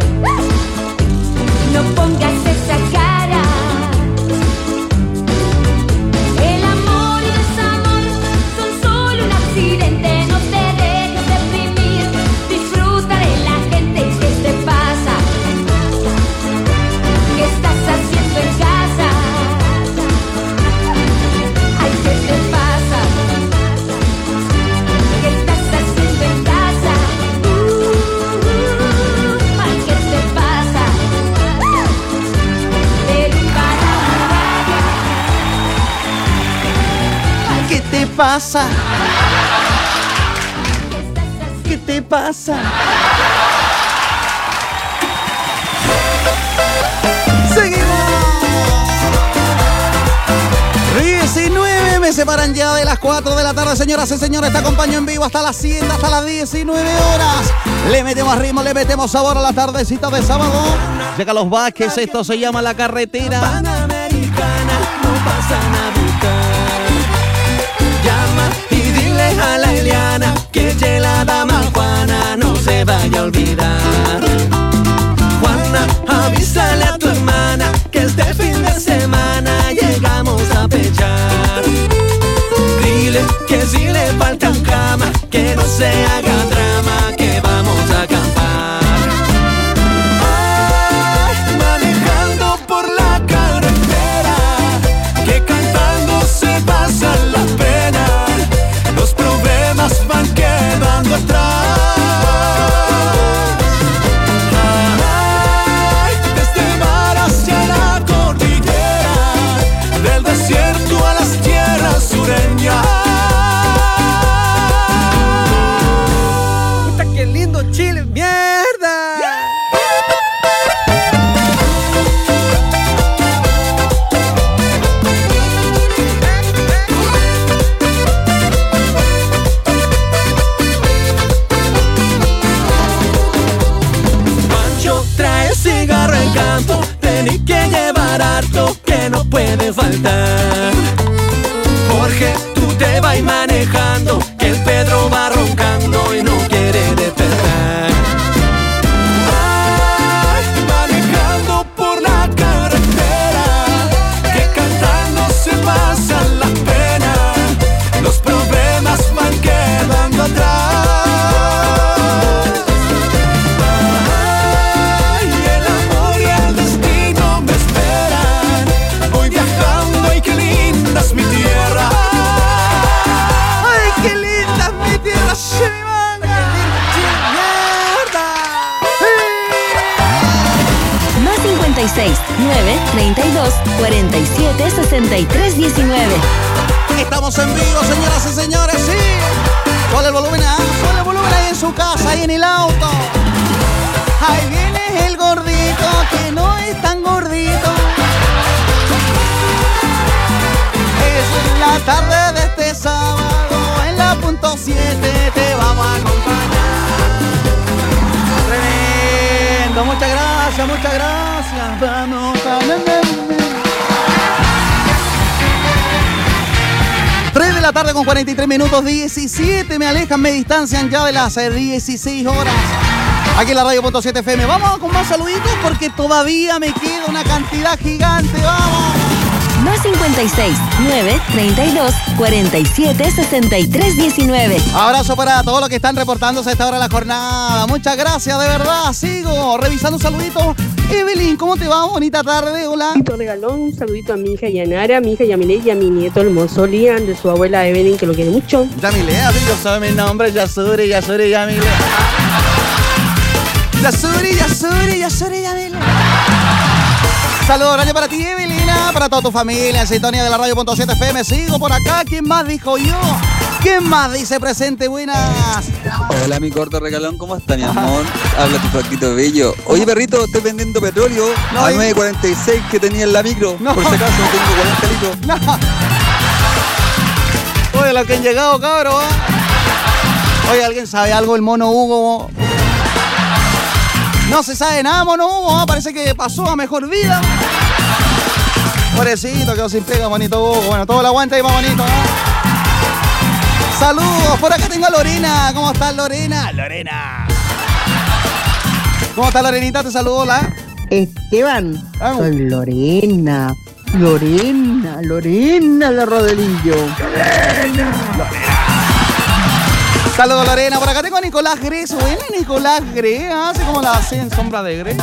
X: No pongas esa cara. El amor y desamor son solo un accidente. No te dejes deprimir. Disfruta de la gente. ¿Qué te pasa? ¿Qué estás haciendo en casa? Ay, ¿qué te pasa? ¿Qué estás haciendo en casa? Uh, ay, ¿qué te pasa? Derriba la muralla.
H: ¿Qué te pasa? ¿Qué te pasa? diecinueve me separan ya de las cuatro de la tarde, señoras y señores. Te acompaño en vivo hasta las siete, hasta las diecinueve horas. Le metemos ritmo, le metemos sabor a la tardecita de sábado. Llega Los Vázquez, esto se llama La Carretera.
E: Panamericana, no pasan a buscar. Llama y dile a la Eliana que ya la dama Juana no se vaya a olvidar. Juana, avísale a tu hermana que este fin de semana llegamos a pechar. Dile que si le faltan cama, que no se haga
G: Hay que llevar harto que no puede faltar. Jorge, tú te vas manejando, que el Pedro va roncando y no quiere despertar. Ay, manejando por la carretera, que cantando se pasan las penas, los problemas van quedando atrás. Ay, el amor y el destino me esperan. Voy viajando y qué linda es mi tierra.
H: ¡Ay, qué linda es mi tierra! ¡Se me van a mierda!
B: Más cincuenta y seis, nueve, treinta y dos, cuarenta y siete, sesenta y tres, diecinueve.
H: Estamos en vivo, señoras y señores, sí. Sube el volumen, ¿ah? Sube el volumen ahí en su casa, ahí en el auto. Ahí viene el gordito, que no es tan gordito. Es la tarde de este sábado, en la punto siete te vamos a acompañar. Tremendo, muchas gracias, muchas gracias. Vamos a... tres de la tarde con cuarenta y tres minutos, diecisiete me alejan, me distancian ya de las dieciséis horas. Aquí en la radio punto siete F M. Vamos con más saluditos porque todavía me queda una cantidad gigante. ¡Vamos!
B: Más cincuenta y seis, nueve, treinta y dos, cuarenta y siete, sesenta y tres, diecinueve.
H: Abrazo para todos los que están reportándose a esta hora de la jornada. Muchas gracias, de verdad. Sigo revisando un saludito. Evelyn, ¿cómo te va? Bonita tarde, hola.
A: Un regalón, un saludito a mi hija Yanara, a mi hija Yamile y a mi nieto hermoso Lian, de su abuela Evelyn, que lo quiere mucho.
H: Yamile, así yo soy mi nombre, Yasuri, Yasuri, Yamile. Yasuri, Yasuri, Yasuri, Yamile. Saludos grande para ti, Evelina, para toda tu familia en sintonía de la radio punto siete F M. Sigo por acá. ¿Quién más dijo yo? ¿Quién más dice presente? Buenas.
D: Hola, mi corto regalón, ¿cómo está, mi amor? Habla tu flaquito bello. Oye, perrito, estoy vendiendo petróleo no, a nueve cuarenta y seis que tenía en la micro. No. Por si acaso, tengo cuarenta litros.
H: No. Oye, lo que han llegado, cabrón. Oye, ¿alguien sabe algo del mono Hugo? No se sabe nada, mono Hugo. Parece que pasó a mejor vida. Pobrecito, quedó sin pega, bonito Hugo. Bueno, todo lo aguanta y más bonito, ¿no? Saludos, por acá tengo a Lorena. ¿Cómo estás, Lorena? Lorena. ¿Cómo estás, Lorenita? Te saludo, hola.
F: Esteban, oh. Soy Lorena. Lorena, Lorena la Rodelillo. Lorena.
H: Lorena. Saludos, Lorena. Por acá tengo a Nicolás Gres. Bueno, Nicolás Gres. Hace como la hace en sombra de Gres.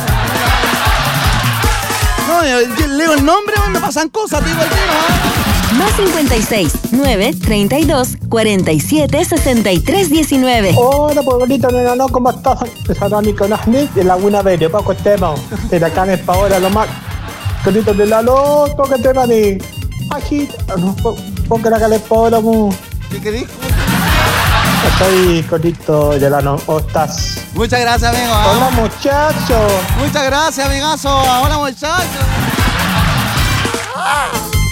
H: No, yo, yo leo el nombre, me pasan cosas, digo el tío.
B: Más cincuenta y seis, nueve, treinta y dos, cuarenta y siete, sesenta y tres, diecinueve.
I: Hola, pues bonito, no, no, ¿cómo estás? Te saluda Nicolás Nick de Laguna Verde, Paco Esteban. De acá en Espaola, lo más. Bonito de la loto, que te van y. Agita, no, porque la calé Espaola, mu.
H: ¿Qué qué dijo?
I: Estoy cortito de la no. ¿Cómo estás?
H: Muchas gracias, amigo.
I: Hola, muchacho.
H: Muchas gracias, amigazo. Hola, muchacho. Ah.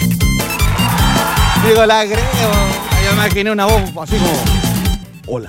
H: Digo, la creo. Yo me imaginé una voz así como... Hola.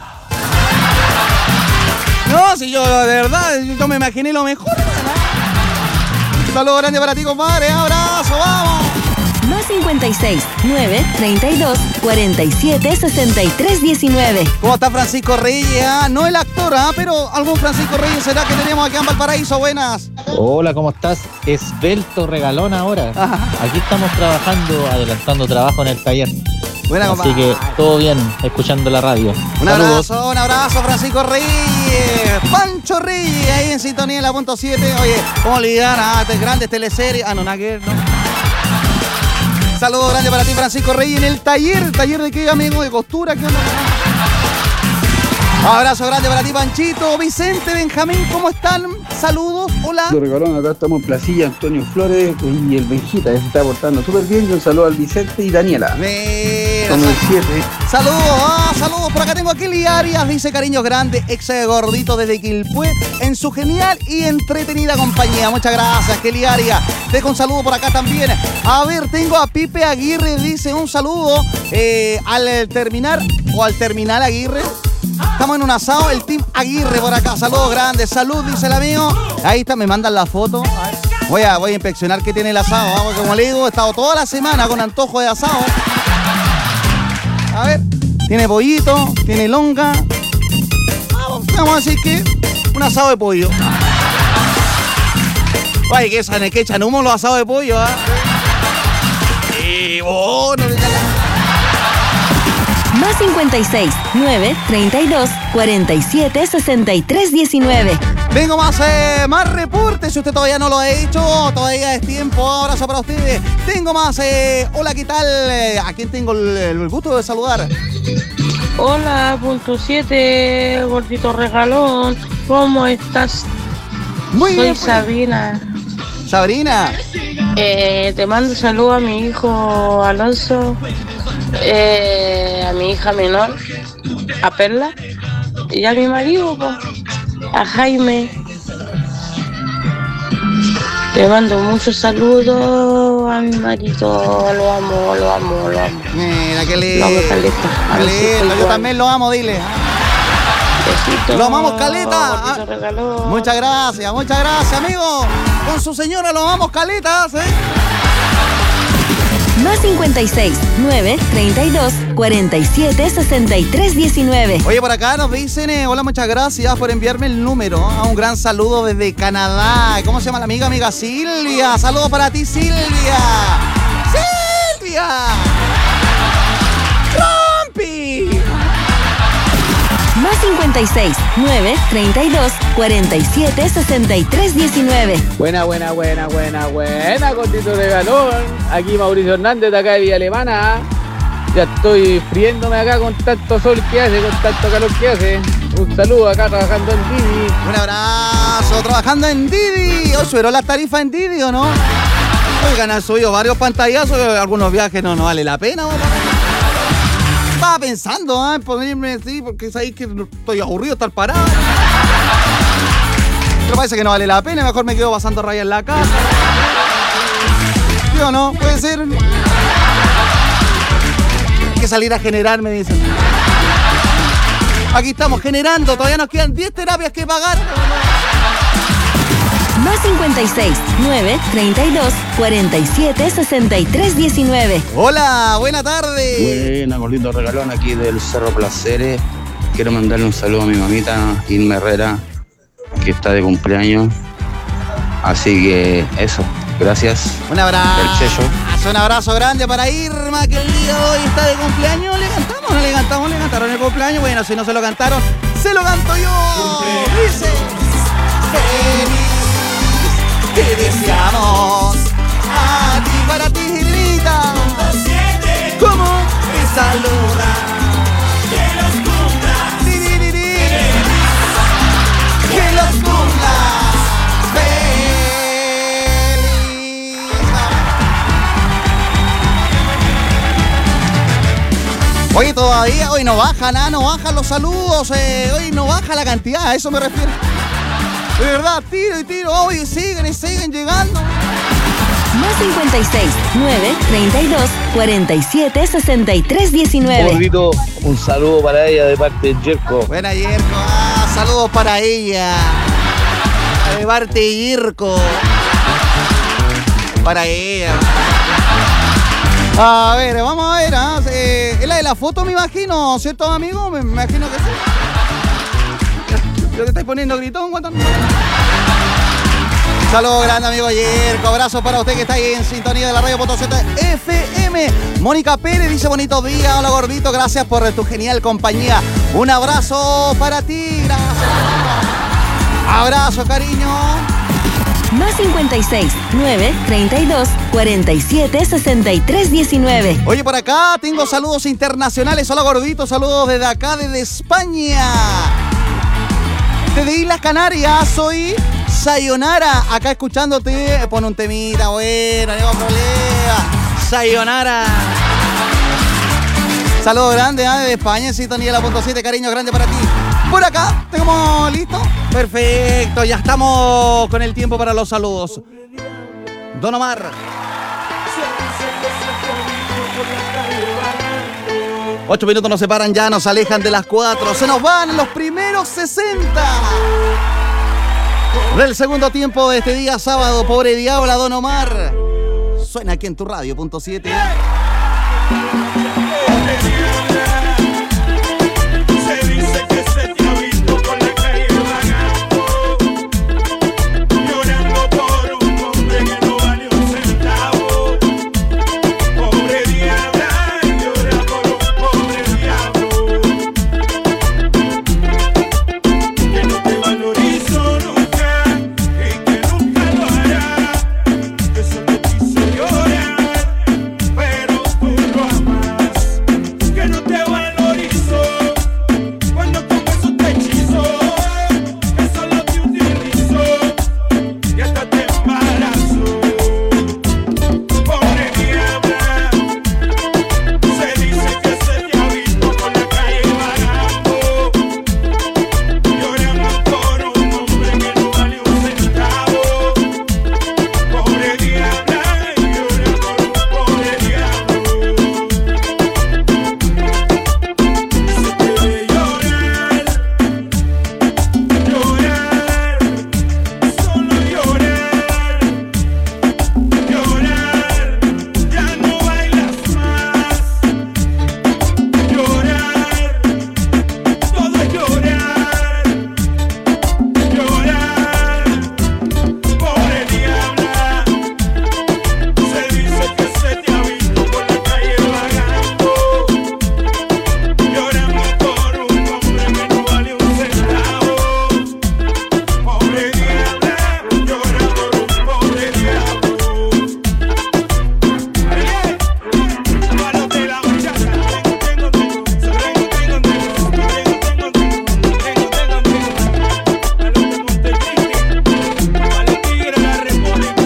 H: No, si yo, de verdad, yo me imaginé lo mejor. Un saludo grande para ti, compadre. Abrazo, vamos.
B: Más cincuenta y seis, nueve, treinta y dos, cuarenta y siete, sesenta y tres, diecinueve.
H: ¿Cómo está Francisco Reyes? ¿Ah? No el actor, ¿ah? Pero algún Francisco Reyes será que tenemos aquí en Valparaíso. Buenas.
Y: Hola, ¿cómo estás? Esbelto regalón ahora. Ajá. Aquí estamos trabajando, adelantando trabajo en el taller.
H: Buena,
Y: así que todo bien, escuchando la radio.
H: Un
Y: Saludos.
H: abrazo, un abrazo, Francisco Reyes. Pancho Reyes, ahí en sintonía en la punto siete. Oye, ¿cómo olvidar a ah, grandes teleseries? Ah, no, nada que ver, ¿no? Saludos grande para ti, Francisco Reyes, en el taller. ¿Taller de qué, amigo? ¿De costura? ¿Qué onda? Abrazo grande para ti, Panchito. Vicente, Benjamín, ¿cómo están? Saludos, hola.
Z: Lo regalón, acá estamos en Placilla, Antonio Flores y el Benjita, que se está portando súper bien. Y un saludo al Vicente y Daniela.
H: Mira,
Z: Como el siete.
H: Saludos, ah, saludos. Por acá tengo a Kelly Arias, dice cariños grandes, ex gordito desde Quilpué, en su genial y entretenida compañía. Muchas gracias, Kelly Arias. Dejo un saludo por acá también. A ver, tengo a Pipe Aguirre, dice un saludo eh, al terminar o al terminal Aguirre. Estamos en un asado, el team Aguirre por acá. Saludos grandes, salud, dice el amigo. Ahí está, me mandan la foto. A ver. Voy a, voy a inspeccionar qué tiene el asado. Vamos, como le digo, he estado toda la semana con antojo de asado. A ver, tiene pollito, tiene longa. Vamos, vamos a decir que un asado de pollo. Ay, que esa que echan humo los asados de pollo, ¿ah? ¿eh? Y bueno,
B: Más cincuenta y seis, nueve, treinta y dos, cuarenta y siete, sesenta y tres, diecinueve.
H: Vengo más, eh, más reportes. Si usted todavía no lo ha hecho, todavía es tiempo. Abrazo para ustedes. Tengo más. Eh, hola, ¿qué tal? Eh, ¿A quién tengo el, el gusto de saludar?
J: Hola, punto siete, gordito regalón. ¿Cómo estás?
H: Muy
J: Soy
H: bien. Pues.
J: Sabrina.
H: Sabrina.
J: Eh, te mando saludo a mi hijo Alonso, eh, a mi hija menor, a Perla, y a mi marido, po, a Jaime. Te mando muchos saludos a mi marido, lo amo, lo amo, lo amo.
H: Mira, qué lindo.
J: Lo amo, Caleta. A
H: Qué
J: mis hijos
H: lindo. Yo
J: igual.
H: también lo amo, dile.
J: Besitos.
H: Lo amamos, Caleta.
J: Gordito regalón.
H: Muchas gracias, muchas gracias, amigo. Con su señora lo amamos, Caletas, ¿eh?
B: Más cincuenta y seis, nueve, treinta y dos, cuarenta y siete, sesenta y tres, diecinueve.
H: Oye, por acá nos dicen, eh, hola, muchas gracias por enviarme el número. Ah, un gran saludo desde Canadá. ¿Cómo se llama la amiga? Amiga Silvia. Saludos para ti, Silvia. ¡Silvia! ¡Rompi!
B: Más cincuenta y seis, nueve, treinta y dos, cuarenta y siete, sesenta y tres, diecinueve.
K: Buena, buena, buena, buena, buena, gordito regalón. Aquí Mauricio Hernández de acá de Villa Alemana. Ya estoy friéndome acá con tanto sol que hace, con tanto calor que hace. Un saludo acá trabajando en Didi.
H: Un abrazo, trabajando en Didi. Hoy subieron las tarifas en Didi, ¿o no? Oigan, han subido varios pantallazos. Algunos viajes no, no vale la pena, ¿no? Estaba pensando ¿eh? en ponerme así, porque sabéis que estoy aburrido de estar parado. Pero parece que no vale la pena, mejor me quedo pasando raya en la casa. ¿Sí o no? Puede ser. Hay que salir a generar, me dicen. Aquí estamos generando, todavía nos quedan diez terapias que pagar.
B: Más cincuenta y seis, nueve, treinta y dos, cuarenta y siete, sesenta y tres, diecinueve.
H: Hola, buena tarde.
Z: Buena, gordito regalón aquí del Cerro Placeres. Quiero mandarle un saludo a mi mamita, Irma Herrera, que está de cumpleaños. Así que eso, gracias.
H: Un abrazo.
Z: El Checho.
H: Un abrazo grande para Irma, que el día de hoy está de cumpleaños. ¿Le cantamos? ¿No le cantamos? ¿Le cantaron el cumpleaños? Bueno, si no se lo cantaron, se lo canto yo. Dice: feliz, te deseamos a ti, para ti, Gilita. ¿Cómo? Te saluda. Que los cumplas. Di, di, di, di. Que los cumplas. Oye, todavía hoy no baja nada, no bajan los saludos, eh, hoy no baja la cantidad, a eso me refiero. De verdad, tiro y tiro, hoy siguen y siguen llegando.
B: Más cincuenta y seis, nueve, treinta y dos, cuarenta y siete, sesenta y tres, diecinueve.
Z: Gordito, un saludo para ella de parte de Jerko.
H: Buena, Jerko, ah, saludos para ella. De parte de Jerko. Para ella. A ver, vamos a ver, ¿ah? Eh, es la de la foto, me imagino, ¿cierto, amigo? Me, me imagino que sí. ¿Yo te estáis poniendo gritón? ¿Cuánto? Saludos grande, amigo Yerko. Abrazo para usted que está ahí en sintonía de la radio Punto siete F M. Mónica Pérez dice: bonitos días. Hola, gordito. Gracias por tu genial compañía. Un abrazo para ti. Gracias. Abrazo, cariño.
B: Más cincuenta y seis, nueve, treinta y dos, cuarenta y siete, sesenta y tres, diecinueve.
H: Oye, por acá tengo saludos internacionales. Hola, gordito. Saludos desde acá, desde España. Desde Islas Canarias. Soy Sayonara. Acá escuchándote. Pon un temita, bueno, no tengo problema. Sayonara. Saludos grandes ¿eh? Desde España, en sintonía de la punto siete. Cariño grande para ti. Por acá, ¿tenemos listo? Perfecto, ya estamos con el tiempo para los saludos. Don Omar. Ocho minutos nos separan ya, nos alejan de las cuatro. Se nos van los primeros sesenta. del segundo tiempo de este día sábado. Pobre Diabla, Don Omar. Suena aquí en tu radio, punto siete.
E: Se dice que se te ha visto por la calle vagando, llorando por un hombre que no vale un centavo. Pobre diabla, llora por un pobre diablo que no te valorizó nunca y que nunca lo hará. Que solo quiso llorar, pero tú lo amas. Que no te valorizó cuando con eso te hechizó, que solo te utilizó y hasta te embarazó. Pobre diabla, se dice que se te ha visto por la calle vagando, llorando por un hombre que no vale un centavo. Pobre diabla, llora por un pobre diablo. Se te ve llorar, llorar, solo llorar, llorar, ya no bailas más. Llorar, todo es llorar, llorar. Pobre diabla, se dice que se te ha visto por la calle vagando, llorando por un hombre que no vale un centavo. Pobre diabla, llora por un pobre diablo. Manos de la muchacha, tengo, tengo, tengo, tengo, tengo, tengo, tengo, tengo, tengo, tengo, tengo, a los de Montecristi, a los tigres de la República.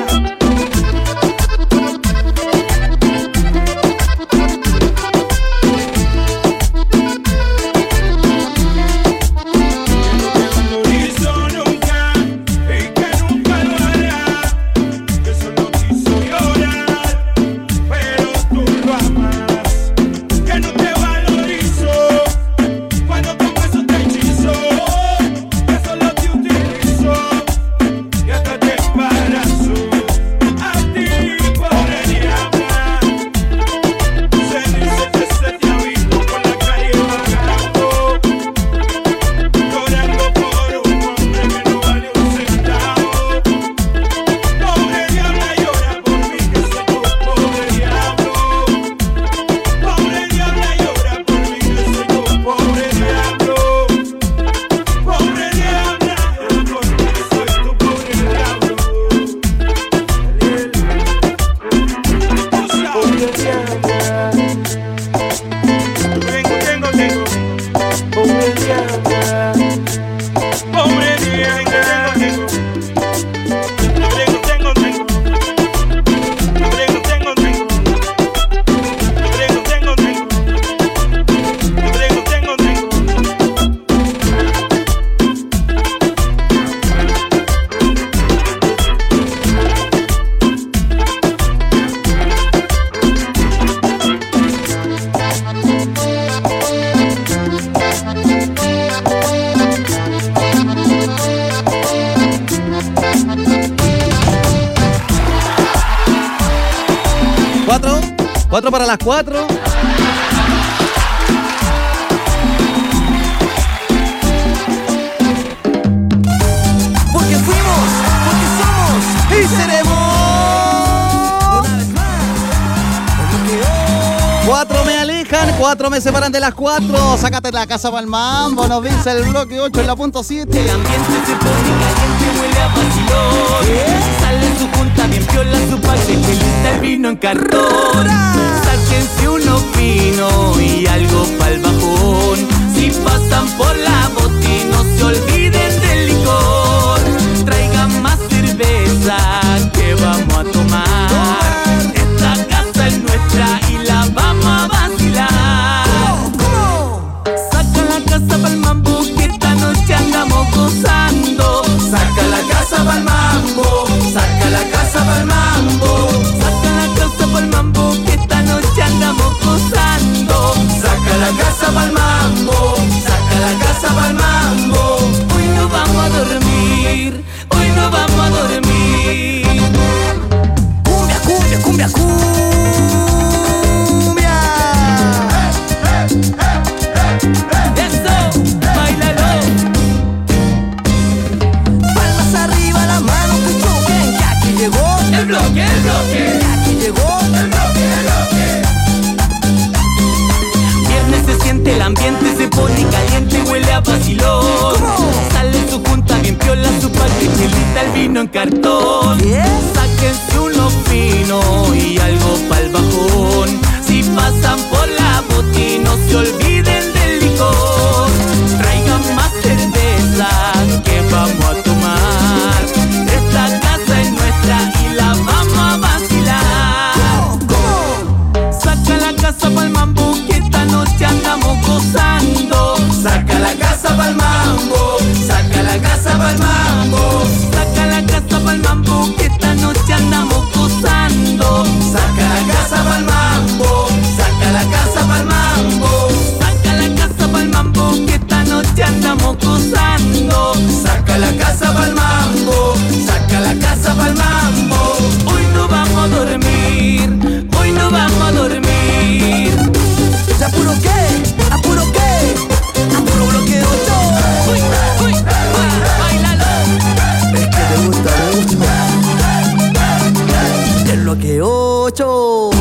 E: No hizo nunca y que nunca lo hará, que solo quiso llorar, pero tú lo amas. Que no te valorizó cuando con eso te hechizó, que solo te utilizó y hasta te embarazó. A ti, pobre diabla, se dice que se te ha visto por la calle vagando, llorando por un hombre que no vale un centavo. Pobre diabla, llora por mí que soy tu pobre diablo. Pobre diabla, llora por mí que soy tu pobre diablo. Pobre diabla, llora por mí que soy tu pobre diablo. Pobre diabla, tengo, tengo, tengo. Pobre diabla, pobre diabla, tengo, tengo, tengo, tengo, tengo, tengo, tengo, tengo, tengo, tengo, tengo, tengo.
H: Cuatro, cuatro para las cuatro.
E: Porque fuimos, porque somos
H: y seremos.
E: una vez más.
H: Cuatro me alejan, cuatro me separan de las cuatro. Sácate la casa para el mambo, nos dice el bloque ocho en la punto siete.
E: El ambiente se pone caliente, huele a vacilón. Sale su junta bien piola, su pache, que lista el vino en cartón. Sáquense uno fino y algo pa'l bajón. Si pasan por la botina, no se olviden del licor. Traigan más cerveza que vamos a tomar. Esta casa es nuestra y la vamos a vacilar. Saca la casa pa'l mambo, que esta noche andamos gozando. Saca la casa pa'l mambo, saca la casa pa'l mambo. Saca la casa pa'l mambo, que esta noche andamos gozando. Saca la casa pa'l mambo, saca la casa pa'l
G: uno en cartón. Sáquense uno fino y algo pa'l bajón. Si pasan por la botín, no se olviden del licor. Traigan más cerveza que vamos a tomar. Esta casa es nuestra y la vamos a vacilar. Saca la casa pa'l mambo que esta noche andamos gozando. Saca la casa pa'l mambo, saca la casa pa'l mambo. Saca la casa pa'l mambo que esta noche andamos gozando. Saca la casa pa'l mambo, saca la casa pa'l mambo. Saca la casa pa'l mambo que esta noche andamos gozando. Saca la casa pa'l mambo, saca la casa pa'l mambo. Hoy no vamos a dormir, hoy no vamos a dormir. ¿Se apuro qué? ¿Apuro qué? Apuro bloqueo yo. Uy, uy, uy, bailalo. Es que te gusta, te gusta. El bloqueo ocho.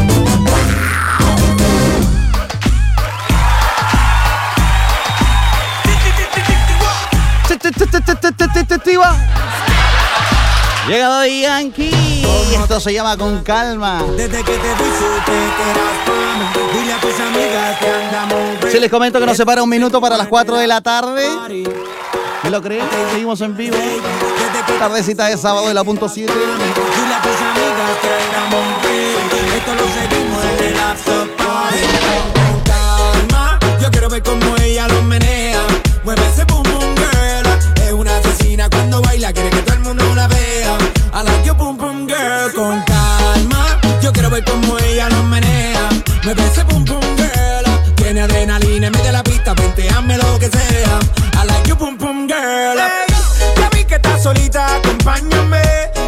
H: Llega Daddy Yankee. Esto se llama Con Calma.
E: Desde que te fui supe que eras fama. Dile a tus amigas que andamos.
H: Si les comento que nos separa un minuto para las cuatro de la tarde. ¿Me lo creen? Seguimos en vivo. Tardecita de sábado de la punto siete.
E: Dile a tus amigas que andamos. Esto lo seguimos en el after party. Con calma, yo quiero ver cómo ella lo menea. Mueve ese boom boom girl. Es una asesina cuando baila, quiere que todo el mundo la vea. I like your boom boom girl. Con calma, yo quiero ver cómo ella lo menea. Mueve ese boom boom girl. Tiene adrenalina en medio de la pista, venteame lo que sea. I like your boom boom girl. Hey, ya vi que estás solita, acompáñame.